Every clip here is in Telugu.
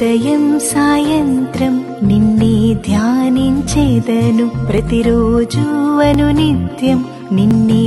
ఉదయం సాయంత్రం నిన్నే ధ్యానించేదను, ప్రతిరోజు అనునిత్యం నిన్నే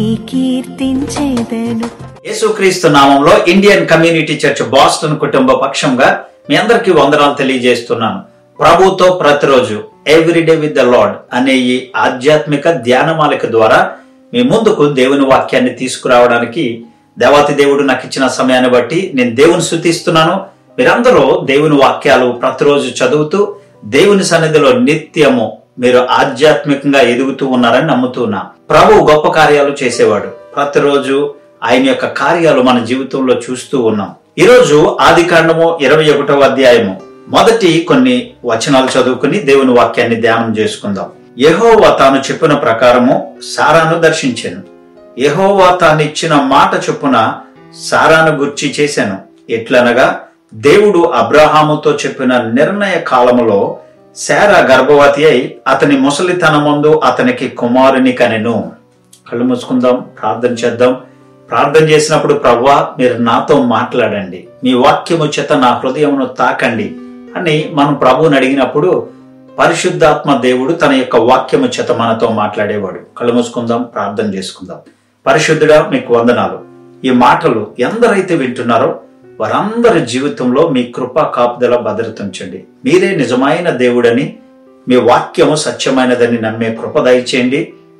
కీర్తించేదను. యేసుక్రీస్తు నామంలో ఇండియన్ కమ్యూనిటీ చర్చ్ బాస్టన్ కుటుంబ పక్షంగా మీ అందరికీ వందనాలు తెలియజేస్తున్నాను. ప్రభుతో ప్రతిరోజు ఎవ్రీడే విత్ ద లార్డ్ అనే ఈ ఆధ్యాత్మిక ధ్యానమాలిక ద్వారా మీ ముందుకు దేవుని వాక్యాన్ని తీసుకురావడానికి దేవాతి దేవుడు నాకు ఇచ్చిన సమయాన్ని బట్టి నేను దేవుని స్తుతిస్తున్నాను. మీరందరూ దేవుని వాక్యాలు ప్రతిరోజు చదువుతూ దేవుని సన్నిధిలో నిత్యము మీరు ఆధ్యాత్మికంగా ఎదుగుతూ ఉన్నారని నమ్ముతున్నా. ప్రభు గొప్ప కార్యాలు చేసేవాడు. ప్రతిరోజు ఆయన యొక్క కార్యాలు మన జీవితంలో చూస్తూ ఉన్నాం. ఈరోజు ఆదికాండము 21వ అధ్యాయము మొదటి కొన్ని వచనాలు చదువుకుని దేవుని వాక్యాన్ని ధ్యానం చేసుకుందాం. యెహోవా తాను చెప్పిన ప్రకారము సారాను దర్శించెను. యెహోవా తాను ఇచ్చిన మాట చొప్పున సారాను గూర్చి చేశాను. ఎట్లనగా దేవుడు అబ్రహాముతో చెప్పిన నిర్ణయ కాలములో శారా గర్భవతి అయి అతని ముసలితనమందు అతనికి కుమారుని కనెను. కళ్ళు మూసుకుందాం, ప్రార్థన చేద్దాం. ప్రార్థన చేసినప్పుడు ప్రభువా మీరు నాతో మాట్లాడండి, మీ వాక్యము చేత నా హృదయమును తాకండి అని మనం ప్రభువుని అడిగినప్పుడు పరిశుద్ధాత్మ దేవుడు తన యొక్క వాక్యము చేత మనతో మాట్లాడేవాడు. కళ్ళు మూసుకుందాం, ప్రార్థన చేసుకుందాం. పరిశుద్ధుడా మీకు వందనాలు. ఈ మాటలు ఎందరైతే వింటున్నారో వారందరి జీవితంలో మీ కృపా కాపుదల భద్రత ఉంచండి. మీరే నిజమైన దేవుడని, మీ వాక్యము సత్యమైనదని నమ్మే కృప దయచేయండి.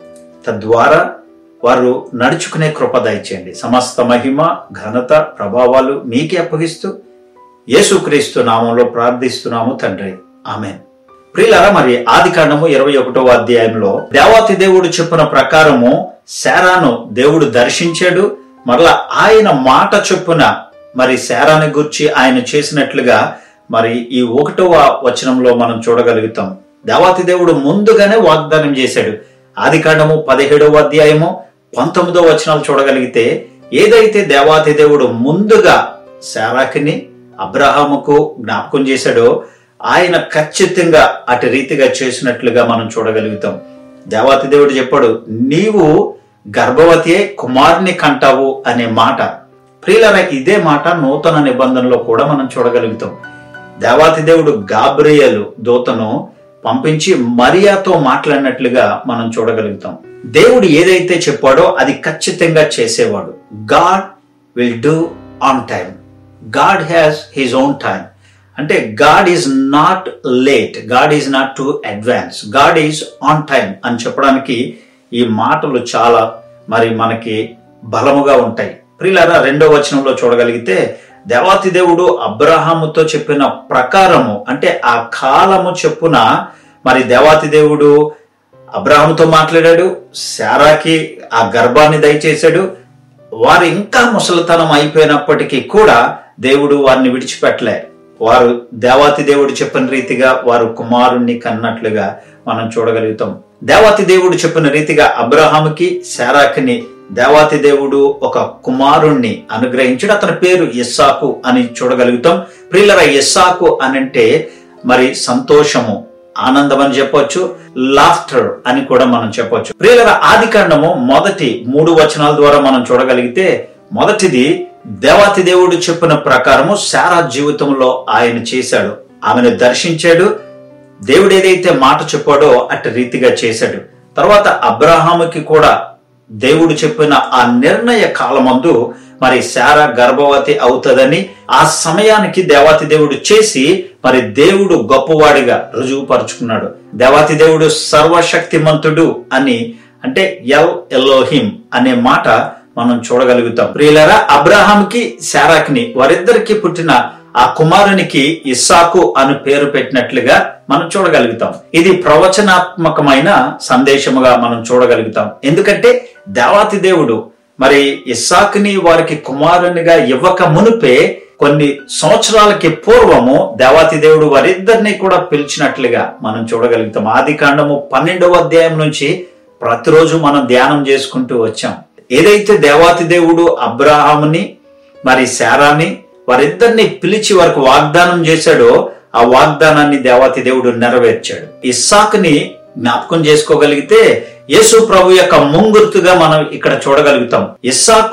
తద్వారా వారు నడుచుకునే కృప దయచేయండి. సమస్త మహిమ ఘనత ప్రభావాలు మీకే అప్పగిస్తూ యేసుక్రీస్తు నామంలో ప్రార్థిస్తున్నాము తండ్రి, ఆమేన్. ప్రియులారా, మరి ఆదికాండము 21వ అధ్యాయంలో దేవాతి దేవుడు చెప్పిన ప్రకారము శారాను దేవుడు దర్శించాడు. మరలా ఆయన మాట చొప్పున మరి శారాని గురించి ఆయన చేసినట్లుగా మరి ఈ 1వ వచనంలో మనం చూడగలుగుతాం. దేవాతి దేవుడు ముందుగానే వాగ్దానం చేశాడు. ఆదికాండము 17వ అధ్యాయము 19వ వచనాలు చూడగలిగితే ఏదైతే దేవాతి దేవుడు ముందుగా శారాకిని అబ్రహాముకు జ్ఞాపకం చేశాడో ఆయన ఖచ్చితంగా అటు రీతిగా చేసినట్లుగా మనం చూడగలుగుతాం. దేవాతి దేవుడు చెప్పాడు, నీవు గర్భవతి అయి కుమారుని కంటావు అనే మాట. ప్రియులారా, ఇదే మాట నూతన నిబంధనలో కూడా మనం చూడగలుగుతాం. దేవాతి దేవుడు గాబ్రియేలు దూతను పంపించి మరియాతో మాట్లాడినట్లుగా మనం చూడగలుగుతాం. దేవుడు ఏదైతే చెప్పాడో అది ఖచ్చితంగా చేసేవాడు. God will do on time. God has his own time. అంటే God is not late, God is not to advance, God is on time అని చెప్పడానికి ఈ మాటలు చాలా మరి మనకి బలముగా ఉంటాయి. ప్రియులారా, 2వ వచనంలో చూడగలిగితే దేవాతి దేవుడు అబ్రహాముతో చెప్పిన ప్రకారము అంటే ఆ కాలము చెప్పున మరి దేవాతి దేవుడు అబ్రహాముతో మాట్లాడాడు. శారాకి ఆ గర్భాన్ని దయచేశాడు. వారు ఇంకా ముసలితనం అయిపోయినప్పటికీ కూడా దేవుడు వారిని విడిచిపెట్టలే. వారు దేవాతి దేవుడు చెప్పిన రీతిగా వారు కుమారుణ్ణి కన్నట్లుగా మనం చూడగలుగుతాం. దేవాతి దేవుడు చెప్పిన రీతిగా అబ్రహాముకి శారాకిని దేవాతి దేవుడు ఒక కుమారుణ్ణి అనుగ్రహించాడు. అతని పేరు ఇస్సాకు అని చూడగలుగుతాం. ప్రియులరా, ఇస్సాకు అనంటే మరి సంతోషము, ఆనందం అని చెప్పొచ్చు, లాఫ్టర్ అని కూడా మనం చెప్పొచ్చు. ప్రియులరా, ఆదికాండము మొదటి 3 వచనాల ద్వారా మనం చూడగలిగితే మొదటిది దేవాతి దేవుడు చెప్పిన ప్రకారము శారా జీవితంలో ఆయన చేశాడు. ఆమెను దర్శించాడు. దేవుడు ఏదైతే మాట చెప్పాడో అటు రీతిగా చేశాడు. తర్వాత అబ్రహాముకి కూడా దేవుడు చెప్పిన ఆ నిర్ణయ కాలమందు మరి శారా గర్భవతి అవుతుందని ఆ సమయానికి దేవాతి దేవుడు చేసి మరి దేవుడు గొప్పవాడిగా రుజువుపరుచుకున్నాడు. దేవాతి దేవుడు సర్వశక్తిమంతుడు అని అంటే ఎల్ ఎలోహిం అనే మాట మనం చూడగలుగుతాం. ప్రియులారా, అబ్రహాంకి శారాకిని వారిద్దరికి పుట్టిన ఆ కుమారునికి ఇస్సాకు అని పేరు పెట్టినట్లుగా మనం చూడగలుగుతాం. ఇది ప్రవచనాత్మకమైన సందేశముగా మనం చూడగలుగుతాం. ఎందుకంటే దేవాతి దేవుడు మరి ఇస్సాకుని వారికి కుమారునిగా ఇవ్వక మునిపే కొన్ని సంవత్సరాలకి పూర్వము దేవాతి దేవుడు వారిద్దరిని కూడా పిలిచినట్లుగా మనం చూడగలుగుతాం. ఆదికాండము 12వ అధ్యాయం నుంచి ప్రతిరోజు మనం ధ్యానం చేసుకుంటూ వచ్చాం. ఏదైతే దేవాతి దేవుడు అబ్రహాముని మరి శారాని వారిద్దరిని పిలిచి వారికి వాగ్దానం చేశాడో ఆ వాగ్దానాన్ని దేవాతి దేవుడు నెరవేర్చాడు. ఇస్సాకుని జ్ఞాపకం చేసుకోగలిగితే యేసు ప్రభు యొక్క ముంగుర్తుగా మనం ఇక్కడ చూడగలుగుతాం. ఇస్సాకు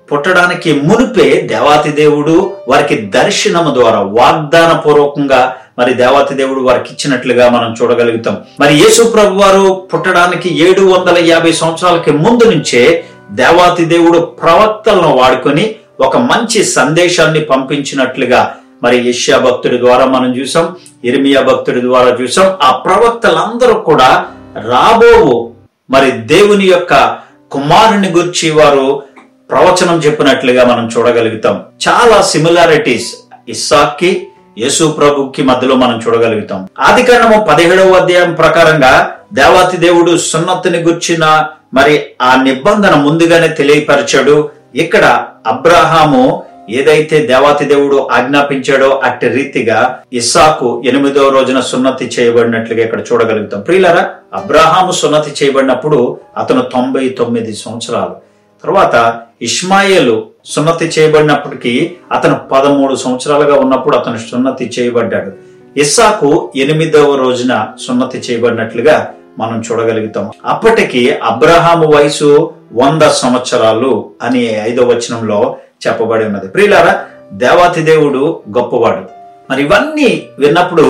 పుట్టడానికి మునిపే దేవాతి దేవుడు వారికి దర్శనము ద్వారా వాగ్దాన పూర్వకంగా మరి దేవాతి దేవుడు వారికి ఇచ్చినట్లుగా మనం చూడగలుగుతాం. మరి యేసు ప్రభు వారు పుట్టడానికి 750 సంవత్సరాలకి ముందు నుంచే దేవాతి దేవుడు ప్రవక్తలను వాడుకొని ఒక మంచి సందేశాన్ని పంపించినట్లుగా మరి యెషయా భక్తుడి ద్వారా మనం చూసాం, యిర్మీయా భక్తుడి ద్వారా చూసాం. ఆ ప్రవక్తలందరూ కూడా రాబోవు మరి దేవుని యొక్క కుమారుని గురించి వారు ప్రవచనం చెప్పినట్లుగా మనం చూడగలుగుతాం. చాలా సిమిలారిటీస్ ఇస్సాక్కి యేసు ప్రభుకి మధ్యలో మనం చూడగలుగుతాం. ఆదికాండము 17వ అధ్యాయం ప్రకారంగా దేవాతి దేవుడు సున్నతిని గుర్చిన మరి ఆ నిబంధన ముందుగానే తెలియపరిచాడు. ఇక్కడ అబ్రహాము ఏదైతే దేవాతి దేవుడు ఆజ్ఞాపించాడో అట్టి రీతిగా ఇస్సాకు 8వ రోజున సున్నతి చేయబడినట్లుగా ఇక్కడ చూడగలుగుతాం. ప్రియులారా, అబ్రహాము సున్నతి చేయబడినప్పుడు అతను 99 సంవత్సరాలు. తర్వాత ఇష్మాయేలు సున్నతి చేయబడినప్పటికీ అతను 13 సంవత్సరాలుగా ఉన్నప్పుడు అతను సున్నతి చేయబడ్డాడు. ఇస్సాకు 8వ రోజున సున్నతి చేయబడినట్లుగా మనం చూడగలుగుతాం. అప్పటికి అబ్రహాము వయసు 100 సంవత్సరాలు అని 5వ వచనంలో చెప్పబడి ఉన్నది. ప్రియులారా, దేవాతి దేవుడు గొప్పవాడు. మరి ఇవన్నీ విన్నప్పుడు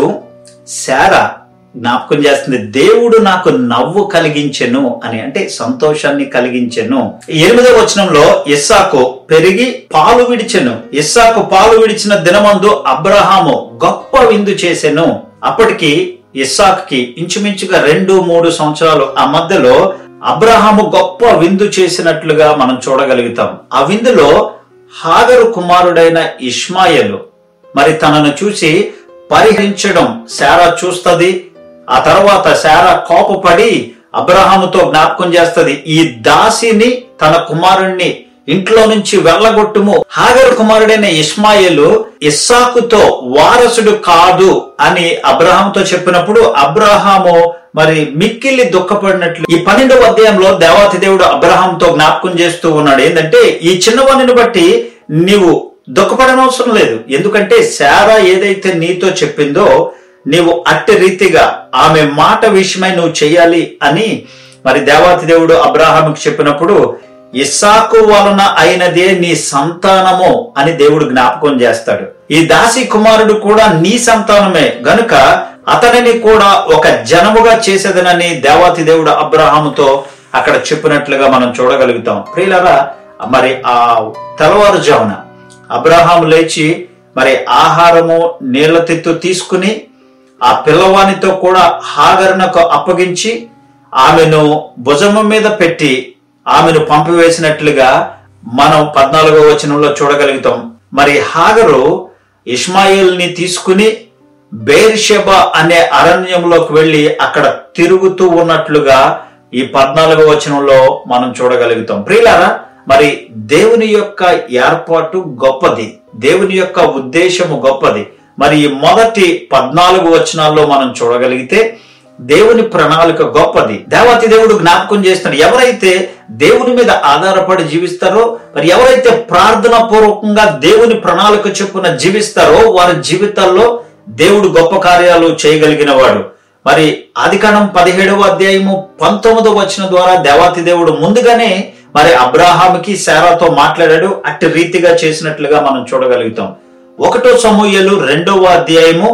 శారా జ్ఞాపకం చేస్తుంది, దేవుడు నాకు నవ్వు కలిగించెను అని, అంటే సంతోషాన్ని కలిగించెను. 8వ వచనంలో ఇస్సాకు పెరిగి పాలు విడిచెను. ఇస్సాకు పాలు విడిచిన దినమందు అబ్రహాము గొప్ప విందు చేసెను. అప్పటికి ఇస్సాకుకి ఇంచుమించుగా 2-3 సంవత్సరాలు. ఆ మధ్యలో అబ్రహాము గొప్ప విందు చేసినట్లుగా మనం చూడగలుగుతాం. ఆ విందులో హాగరు కుమారుడైన ఇష్మాయేలు మరి తనను చూసి పరిహరించడం శారా చూస్తది. ఆ తర్వాత శారా కోపపడి అబ్రహాముతో జ్ఞాపకం చేస్తది, ఈ దాసిని తన కుమారుణ్ణి ఇంట్లో నుంచి వెళ్ళగొట్టుము. హాగరు కుమారుడైన ఇష్మాయేలు ఇస్సాకుతో వారసుడు కాదు అని అబ్రహాముతో చెప్పినప్పుడు అబ్రహాము మరి మిక్కిలి దుఃఖపడినట్లు ఈ 12వ అధ్యాయంలో దేవాతి దేవుడు అబ్రహాంతో జ్ఞాపకం చేస్తూ ఉన్నాడు. ఏంటంటే, ఈ చిన్నవాణిని బట్టి నీవు దుఃఖపడనవసరం లేదు, ఎందుకంటే శారా ఏదైతే నీతో చెప్పిందో నీవు అట్టి రీతిగా ఆమె మాట విషయమై నువ్వు చెయ్యాలి అని మరి దేవాతి దేవుడు అబ్రహాముకి చెప్పినప్పుడు ఇస్సాకు వలన అయినదే నీ సంతానము అని దేవుడు జ్ఞాపకం చేస్తాడు. ఈ దాసి కుమారుడు కూడా నీ సంతానమే గనుక అతనిని కూడా ఒక జనముగా చేసేదనని దేవాతి దేవుడు అబ్రహాముతో అక్కడ చెప్పినట్లుగా మనం చూడగలుగుతాం. ప్రియులారా, మరి ఆ తెల్లవారుజామున అబ్రహాము లేచి మరి ఆహారము నీళ్ల తిత్తు తీసుకుని ఆ పిల్లవానితో కూడా హాగరునకు అప్పగించి ఆమెను భుజము మీద పెట్టి ఆమెను పంపివేసినట్లుగా మనం 14వ వచనంలో చూడగలుగుతాం. మరి హాగరు ఇష్మాయేల్ని తీసుకుని బెయేర్షెబా అనే అరణ్యంలోకి వెళ్లి అక్కడ తిరుగుతూ ఉన్నట్లుగా ఈ 14వ వచనంలో మనం చూడగలుగుతాం. ప్రియులారా, మరి దేవుని యొక్క ఏర్పాటు గొప్పది, దేవుని యొక్క ఉద్దేశము గొప్పది. మరి ఈ మొదటి 14 వచనాల్లో మనం చూడగలిగితే దేవుని ప్రణాళిక గొప్పది. దేవాతి దేవుడు జ్ఞాపకం చేస్తాడు, ఎవరైతే దేవుని మీద ఆధారపడి జీవిస్తారో, మరి ఎవరైతే ప్రార్థన పూర్వకంగా దేవుని ప్రణాళిక చొప్పున జీవిస్తారో వారి జీవితాల్లో దేవుడు గొప్ప కార్యాలు చేయగలిగిన వాడు. మరి ఆదికాండం 17వ అధ్యాయము 19వ వచనం ద్వారా దేవాతి దేవుడు ముందుగానే మరి అబ్రహాముకి శారాతో మాట్లాడాడు. అట్టి రీతిగా చేసినట్లుగా మనం చూడగలుగుతాం. 1 సమూయేలు 2వ అధ్యాయము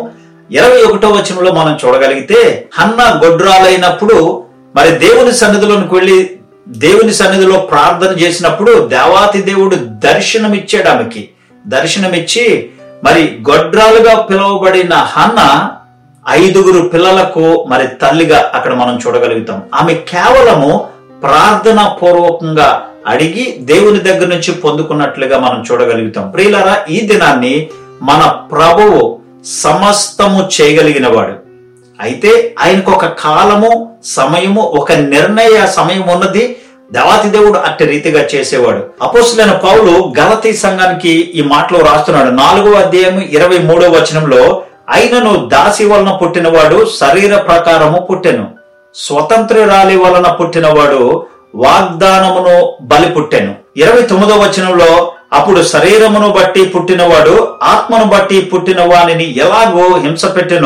21వ వచనంలో మనం చూడగలిగితే హన్నా గొడ్రాలైనప్పుడు మరి దేవుని సన్నిధిలోనికి వెళ్లి దేవుని సన్నిధిలో ప్రార్థన చేసినప్పుడు దేవాతి దేవుడు దర్శనమిచ్చాడు. ఆమెకి దర్శనమిచ్చి మరి గొడ్రాలుగా పిలువబడిన హన్నా 5 పిల్లలకు మరి తల్లిగా అక్కడ మనం చూడగలుగుతాం. ఆమె కేవలము ప్రార్థన పూర్వకంగా అడిగి దేవుని దగ్గర నుంచి పొందుకున్నట్లుగా మనం చూడగలుగుతాం. ప్రియులారా, ఈ దినాన్ని మన ప్రభువు సమస్తము చేయగలిగిన వాడు. అయితే ఆయనకు ఒక కాలము, సమయము, ఒక నిర్ణయ సమయం ఉన్నది. దేవాతి దేవుడు అట్టి రీతిగా చేసేవాడు. అపోస్తలుడైన పౌలు గలతీ సంఘానికి ఈ మాటలో రాస్తున్నాడు. 4వ అధ్యాయం 23వ వచనంలో, అయినను దాసి వలన పుట్టినవాడు శరీర ప్రకారము పుట్టెను, స్వతంత్రురాలి వలన పుట్టినవాడు వాగ్దానమును బలి పుట్టెను. 29వ వచనంలో, అప్పుడు శరీరమును బట్టి పుట్టినవాడు ఆత్మను బట్టి పుట్టిన వానిని ఎలాగో హింస పెట్టెనో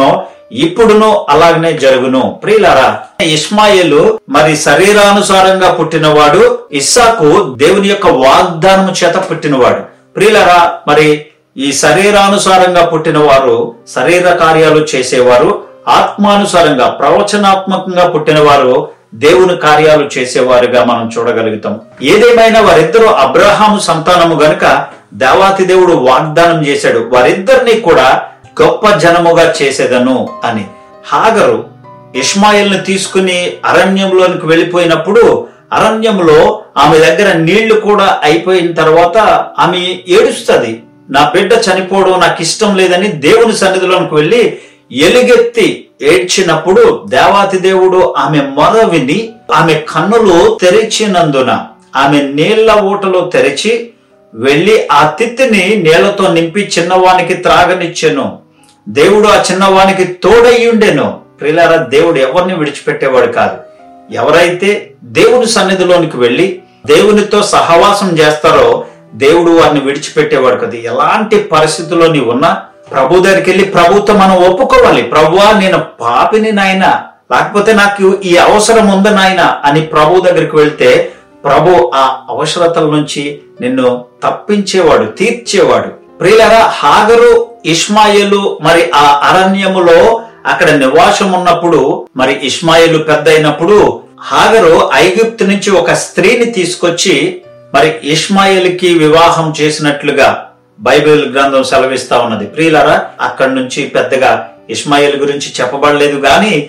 ఇప్పుడును అలాగనే జరుగును. ప్రియులారా, ఇష్మాయేలు మరి శరీరానుసారంగా పుట్టినవాడు, ఇస్సాకు దేవుని యొక్క వాగ్దానము చేత పుట్టినవాడు. ప్రియులారా, మరి ఈ శరీరానుసారంగా పుట్టిన వారు శరీర కార్యాలు చేసేవారు, ఆత్మానుసారంగా ప్రవచనాత్మకంగా పుట్టిన వారు దేవుని కార్యాలు చేసేవారుగా మనం చూడగలుగుతాం. ఏదేమైనా వారిద్దరూ అబ్రహాము సంతానము గనుక దేవాతి దేవుడు వాగ్దానం చేశాడు, వారిద్దరిని కూడా గొప్ప జనముగా చేసేదను అని. హాగరు ఇష్మాయేల్ని తీసుకుని అరణ్యంలోనికి వెళ్ళిపోయినప్పుడు అరణ్యంలో ఆమె దగ్గర నీళ్లు కూడా అయిపోయిన తర్వాత ఆమె ఏడుస్తుంది. నా బిడ్డ చనిపోవడం నాకు ఇష్టం లేదని దేవుని సన్నిధిలోనికి వెళ్ళి ఎలుగెత్తి ఏడ్చినప్పుడు దేవాతి దేవుడు ఆమె మొర విని ఆమె కన్నులు తెరిచినందున ఆమె నీళ్ల ఊటలో తెరిచి వెళ్లి ఆ తిత్తిని నీళ్లతో నింపి చిన్నవానికి త్రాగనిచ్చెను. దేవుడు ఆ చిన్నవానికి తోడయ్యుండెను. ప్రియులారా, దేవుడు ఎవరిని విడిచిపెట్టేవాడు కాదు. ఎవరైతే దేవుని సన్నిధిలోనికి వెళ్లి దేవునితో సహవాసం చేస్తారో దేవుడు వారిని విడిచిపెట్టేవాడు కదా. ఎలాంటి పరిస్థితుల్లో నీవు ఉన్నా ప్రభు దగ్గరికి వెళ్ళి ప్రభుతో మనం ఒప్పుకోవాలి. ప్రభువా, నేను పాపిని నాయనా, లేకపోతే నాకు ఈ అవసరం ఉంది నాయనా అని ప్రభు దగ్గరికి వెళ్తే ప్రభు ఆ అవసరతల నుంచి నిన్ను తప్పించేవాడు, తీర్చేవాడు. ప్రియులారా, హాగరు ఇష్మాయేలు మరి ఆ అరణ్యములో అక్కడ నివాసం ఉన్నప్పుడు, మరి ఇష్మాయేలు పెద్ద అయినప్పుడు హాగరు ఐగుప్తు నుంచి ఒక స్త్రీని తీసుకొచ్చి మరి ఇష్మాయేలుకి వివాహం చేసినట్లుగా బైబిల్ గ్రంథం సెలవిస్తా ఉన్నది. ప్రియులారా, అక్కడి నుంచి పెద్దగా ఇష్మాయేల్ గురించి చెప్పబడలేదు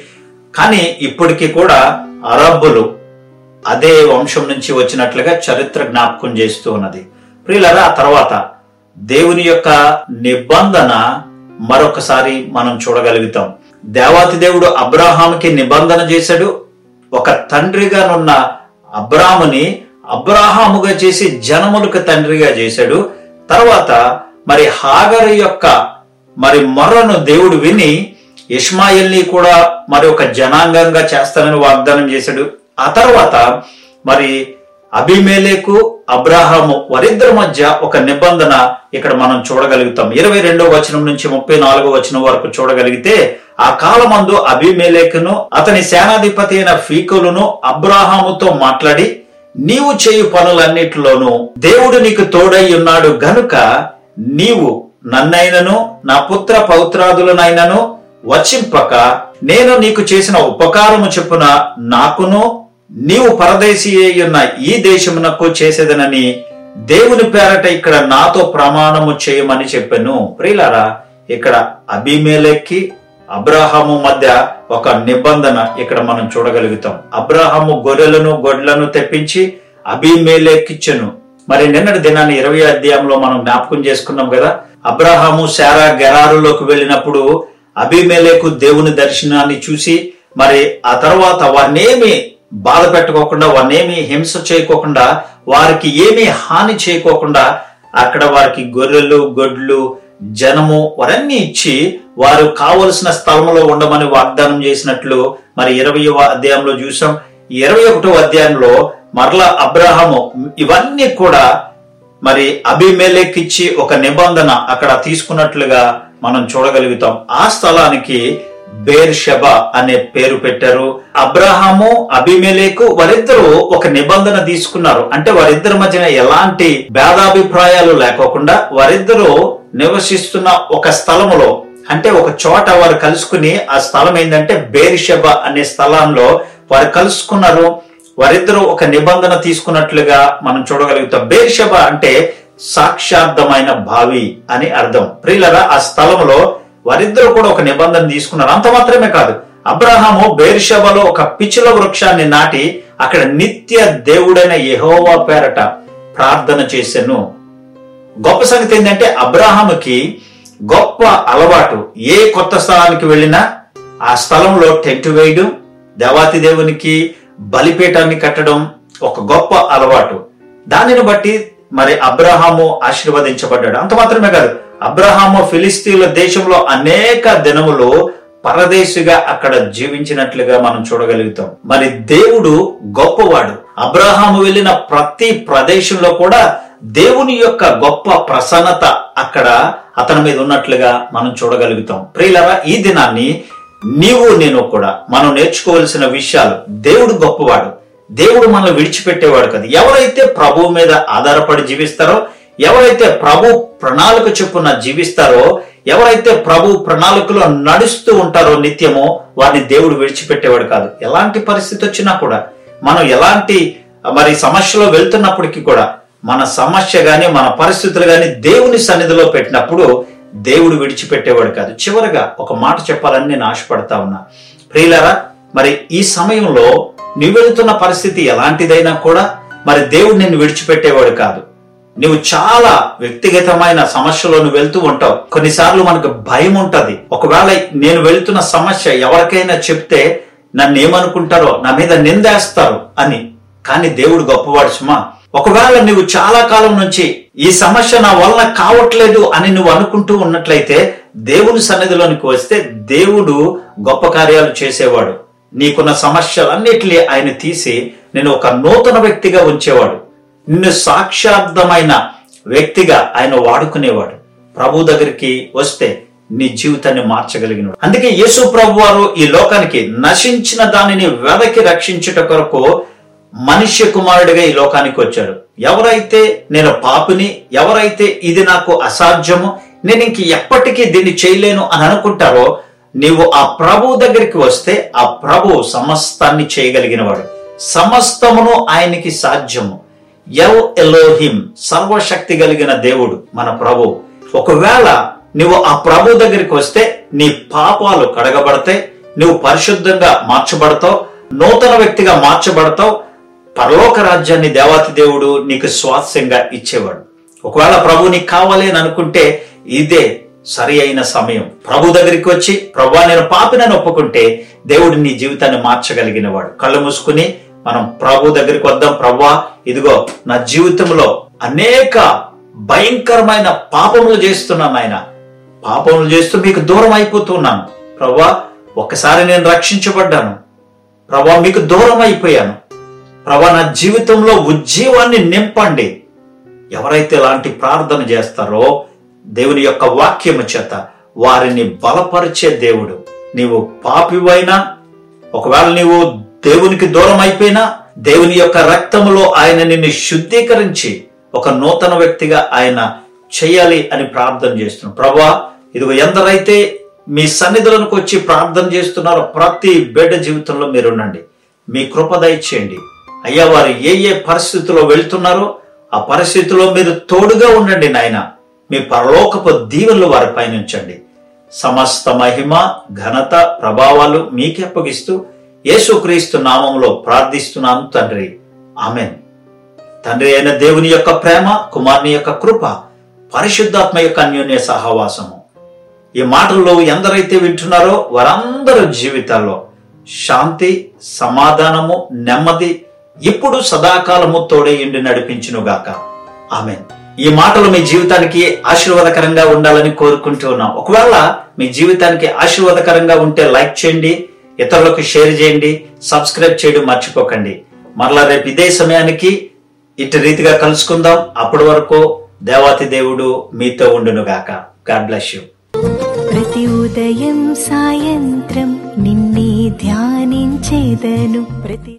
కానీ ఇప్పటికీ కూడా అరబ్బులు అదే వంశం నుంచి వచ్చినట్లుగా చరిత్ర జ్ఞాపకం చేస్తూ ఉన్నది. ప్రియులారా, ఆ తర్వాత దేవుని యొక్క నిబంధన మరొకసారి మనం చూడగలుగుతాం. దేవాతి దేవుడు అబ్రాహాముకి నిబంధన చేశాడు. ఒక తండ్రిగానున్న అబ్రాహాముని అబ్రాహాముగా చేసి జనములకు తండ్రిగా చేశాడు. తర్వాత మరి హాగరు యొక్క మరి మొర్రను దేవుడు విని ఇష్మాయేల్ని కూడా మరి ఒక జనాంగంగా చేస్తానని వాగ్దానం చేశాడు. ఆ తర్వాత మరి అబీమెలెకు అబ్రాహాము వారిద్దరి మధ్య ఒక నిబంధన ఇక్కడ మనం చూడగలుగుతాం. 22వ వచనం నుంచి 34వ వచనం వరకు చూడగలిగితే, ఆ కాలమందు అబీమెలెకును అతని సేనాధిపతి అయిన ఫీకోలును అబ్రాహాముతో మాట్లాడి, నీవు చేయు పనులన్నిటిలోనూ దేవుడు నీకు తోడై ఉన్నాడు గనుక నీవు నన్నైనను నా పుత్ర పౌత్రాదులనైనను వచింపక నేను నీకు చేసిన ఉపకారము చొప్పున నాకును నీవు పరదేశీ అయ్యున్న ఈ దేశమునకు చేసేదనని దేవుని పేరట ఇక్కడ నాతో ప్రమాణము చేయమని చెప్పాను. ప్రియులారా, ఇక్కడ అబీమెలెక్కి అబ్రాహాము మధ్య ఒక నిబంధన ఇక్కడ మనం చూడగలుగుతాం. అబ్రాహాము గొర్రెలను గొడ్లను తెప్పించి అబీమెలెక్కిచ్చెను. మరి నిన్నటి దినాన్ని 20వ అధ్యాయంలో మనం జ్ఞాపకం చేసుకున్నాం కదా. అబ్రాహాము శారా గెరారులోకి వెళ్ళినప్పుడు అబీమెలెకు దేవుని దర్శనాన్ని చూసి మరి ఆ తర్వాత వారినేమి బాధ పెట్టుకోకుండా, వారినేమి హింస చేయకోకుండా, వారికి ఏమీ హాని చేయకోకుండా అక్కడ వారికి గొర్రెలు గొడ్లు జనము వారన్నీ ఇచ్చి వారు కావలసిన స్థలంలో ఉండమని వాగ్దానం చేసినట్లు మరి 20వ అధ్యాయంలో చూసాం. 21వ అధ్యాయంలో మరలా అబ్రాహాము ఇవన్నీ కూడా మరి అబీమెలెకిచ్చి ఒక నిబంధన అక్కడ తీసుకున్నట్లుగా మనం చూడగలుగుతాం. ఆ స్థలానికి బేర్షెబా అనే పేరు పెట్టారు. అబ్రాహాము అబీమెలెకు వారిద్దరూ ఒక నిబంధన తీసుకున్నారు. అంటే వారిద్దరి మధ్యన ఎలాంటి భేదాభిప్రాయాలు లేకోకుండా వారిద్దరూ నివసిస్తున్న ఒక స్థలములో, అంటే ఒక చోట వారు కలుసుకుని, ఆ స్థలం ఏంటంటే బేర్షెబా అనే స్థలంలో వారు కలుసుకున్నారు. వారిద్దరూ ఒక నిబంధన తీసుకున్నట్లుగా మనం చూడగలుగుతాం. బేర్షెబా అంటే సాక్షార్థమైన బావి అని అర్థం. ప్రియులరా, ఆ స్థలంలో వారిద్దరూ కూడా ఒక నిబంధన తీసుకున్నారు. అంత మాత్రమే కాదు, అబ్రాహాము బేర్షెబాలో ఒక పిచ్చుల వృక్షాన్ని నాటి అక్కడ నిత్య దేవుడైన యెహోవా పేరట ప్రార్థన చేశాను. గొప్ప సంగతి ఏంటంటే అబ్రాహాముకి గొప్ప అలవాటు. ఏ కొత్త స్థలానికి వెళ్ళినా ఆ స్థలంలో టెంట్ వేయడం, దేవాతి దేవునికి బలిపీఠాన్ని కట్టడం ఒక గొప్ప అలవాటు. దానిని బట్టి మరి అబ్రాహాము ఆశీర్వదించబడ్డాడు. అంత మాత్రమే కాదు, అబ్రాహాము ఫిలిస్తీన్ల దేశంలో అనేక దినములు పరదేశిగా అక్కడ జీవించినట్లుగా మనం చూడగలుగుతాం. మరి దేవుడు గొప్పవాడు. అబ్రాహాము వెళ్ళిన ప్రతి ప్రదేశంలో కూడా దేవుని యొక్క గొప్ప ప్రసన్నత అక్కడ అతని మీద ఉన్నట్లుగా మనం చూడగలుగుతాం. ప్రియులారా, ఈ దినాన్ని నీవు నేను కూడా మనం నేర్చుకోవలసిన విషయాలు, దేవుడు గొప్పవాడు, దేవుడు మనల్ని విడిచిపెట్టేవాడు కదా. ఎవరైతే ప్రభువు మీద ఆధారపడి జీవిస్తారో, ఎవరైతే ప్రభు ప్రణాళిక చొప్పున జీవిస్తారో, ఎవరైతే ప్రభు ప్రణాళికలో నడుస్తూ ఉంటారో నిత్యమో, వారిని దేవుడు విడిచిపెట్టేవాడు కాదు. ఎలాంటి పరిస్థితి వచ్చినా కూడా, మనం ఎలాంటి సమస్యలో వెళ్తున్నప్పటికీ కూడా, మన సమస్య గాని మన పరిస్థితులు గాని దేవుని సన్నిధిలో పెట్టినప్పుడు దేవుడు విడిచిపెట్టేవాడు కాదు. చివరగా ఒక మాట చెప్పాలని నేను ఆశపడతా ఉన్నా. ప్రియులారా, ఈ సమయంలో నువ్వు వెళుతున్న పరిస్థితి ఎలాంటిదైనా కూడా దేవుడు నిన్ను విడిచిపెట్టేవాడు కాదు. నువ్వు చాలా వ్యక్తిగతమైన సమస్యలో నువ్వు వెళ్తూ ఉంటావు. కొన్నిసార్లు మనకు భయం ఉంటది, ఒకవేళ నేను వెళ్తున్న సమస్య ఎవరికైనా చెప్తే నన్ను ఏమనుకుంటారో, నా మీద నిందేస్తారు అని. కానీ దేవుడు గొప్పవాడు సుమా. ఒకవేళ నువ్వు చాలా కాలం నుంచి ఈ సమస్య నా వల్ల కావట్లేదు అని నువ్వు అనుకుంటూ ఉన్నట్లయితే, దేవుని సన్నిధిలోనికి వస్తే దేవుడు గొప్ప కార్యాలు చేసేవాడు. నీకున్న సమస్యలన్నిటినీ ఆయన తీసి నేను ఒక నూతన వ్యక్తిగా ఉంచేవాడు. నిన్ను సాక్షార్థమైన వ్యక్తిగా ఆయన వాడుకునేవాడు. ప్రభు దగ్గరికి వస్తే నీ జీవితాన్ని మార్చగలిగినవాడు. అందుకే యేసు ప్రభు వారు ఈ లోకానికి నశించిన దానిని వెదకి రక్షించుట కొరకు మనుష్య కుమారుడిగా ఈ లోకానికి వచ్చాడు. ఎవరైతే నేను పాపిని, ఎవరైతే ఇది నాకు అసాధ్యము, నేను ఇంక ఎప్పటికీ దీన్ని చేయలేను అని అనుకుంటారో, నీవు ఆ ప్రభు దగ్గరికి వస్తే ఆ ప్రభు సమస్తాన్ని చేయగలిగినవాడు. సమస్తమును ఆయనకి సాధ్యము. ఎల్ ఎలోహిం, సర్వశక్తి కలిగిన దేవుడు మన ప్రభు. ఒకవేళ నువ్వు ఆ ప్రభు దగ్గరికి వస్తే నీ పాపాలు కడగబడతాయి, నువ్వు పరిశుద్ధంగా మార్చబడతావు, నూతన వ్యక్తిగా మార్చబడతావు. పరలోక రాజ్యాన్ని దేవాతి దేవుడు నీకు స్వాస్యంగా ఇచ్చేవాడు. ఒకవేళ ప్రభు నీకు కావాలి అని అనుకుంటే ఇదే సరి అయిన సమయం. ప్రభు దగ్గరికి వచ్చి, ప్రభువా నేను పాపినని ఒప్పుకుంటే దేవుడు నీ జీవితాన్ని మార్చగలిగిన వాడు. కళ్ళు మూసుకుని మనం ప్రభు దగ్గరికి వద్దాం. ప్రభువా, ఇదిగో నా జీవితంలో అనేక భయంకరమైన పాపములు చేస్తున్నాను ఆయన, పాపములు చేస్తూ మీకు దూరం అయిపోతున్నాను. ప్రభువా, ఒక్కసారి నేను రక్షించబడ్డాను. ప్రభువా, మీకు దూరం అయిపోయాను. ప్రభువా, నా జీవితంలో ఉజ్జీవాన్ని నింపండి. ఎవరైతే ఇలాంటి ప్రార్థన చేస్తారో దేవుని యొక్క వాక్యము చేత వారిని బలపరిచే దేవుడు. నీవు పాపివైనా, ఒకవేళ నీవు దేవునికి దూరం అయిపోయినా, దేవుని యొక్క రక్తములో ఆయన నిన్ను శుద్ధీకరించి ఒక నూతన వ్యక్తిగా ఆయన చేయాలి అని ప్రార్థన చేస్తున్నాం. ప్రభువా, ఇదిగో ఎందరైతే మీ సన్నిధులకు వచ్చి ప్రార్థన చేస్తున్నారో ప్రతి బిడ్డ జీవితంలో మీరుండండి. మీ కృప దయచేయండి అయ్యా. వారు ఏ ఏ పరిస్థితిలో వెళ్తున్నారో ఆ పరిస్థితిలో మీరు తోడుగా ఉండండి నాయన. మీ పరలోకపు దీవెనలు వారిపై ఉంచండి. సమస్త మహిమ, ఘనత, ప్రభావాలు మీకే అప్పగిస్తూ యేసుక్రీస్తు నామములో ప్రార్థిస్తున్నాను తండ్రి, ఆమెన్. తండ్రి అయిన దేవుని యొక్క ప్రేమ, కుమారుని యొక్క కృప, పరిశుద్ధాత్మ యొక్క అన్యోన్య సహవాసము ఈ మాటల్లో ఎందరైతే వింటున్నారో వారందరూ జీవితాల్లో శాంతి, సమాధానము, నెమ్మది ఇప్పుడు సదాకాలము తోడే ఇండి నడిపించునుగాక. ఆమెన్. ఈ మాటలు మీ జీవితానికి ఆశీర్వాదకరంగా ఉండాలని కోరుకుంటూ ఉన్నాం. ఒకవేళ మీ జీవితానికి ఆశీర్వాదకరంగా ఉంటే లైక్ చేయండి, ఇతరులకు షేర్ చేయండి, సబ్స్క్రైబ్ చేయడం మర్చిపోకండి. మరలా రేపు ఇదే సమయానికి ఇటు రీతిగా కలుసుకుందాం. అప్పటి వరకు దేవాతి దేవుడు మీతో ఉండునుగాక. God bless you. ప్రతి ఉదయం సాయంత్రం నిన్నే ధ్యానించేదను.